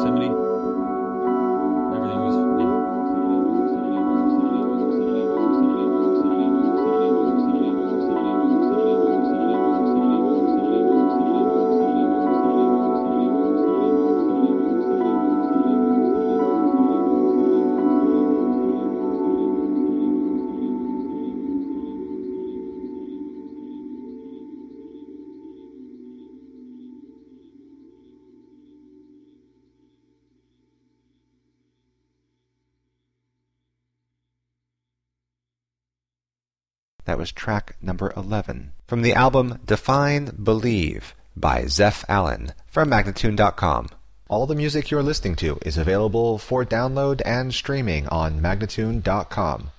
Yosemite. Everything was, That was track number 11 from the album Define Believe by Zeph Allen from Magnatune.com. All the music you're listening to is available for download and streaming on Magnatune.com.